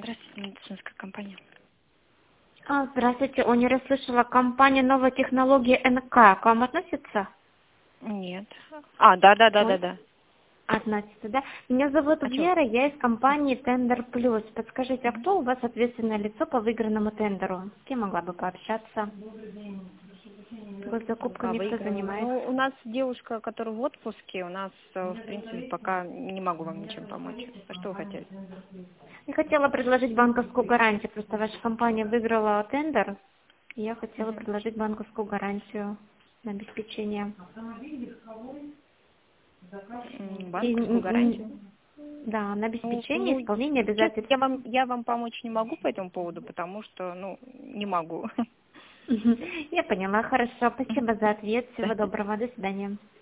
Здравствуйте, медицинская компания. Здравствуйте, не расслышала. Компания «Новая технология НК» к вам относится? Нет. Да. Ой, относится, да? Меня зовут А чё? Вера, я из компании «Тендер Плюс». Подскажите, а кто у вас ответственное лицо по выигранному тендеру? С кем могла бы пообщаться? Госзакупками кто Выигранному. занимается? Ну, у нас девушка, которая в отпуске, у нас, в принципе, пока не могу вам ничем помочь. А что вы хотели? Я хотела предложить банковскую гарантию, просто ваша компания выиграла тендер, и я хотела предложить банковскую гарантию на обеспечение. Банковскую гарантию? Да, на Ну, обеспечение исполнения честно, обязательств. я вам помочь не могу по этому поводу, потому что, не могу. Я поняла, хорошо. Спасибо за ответ. Да. Всего доброго. До свидания.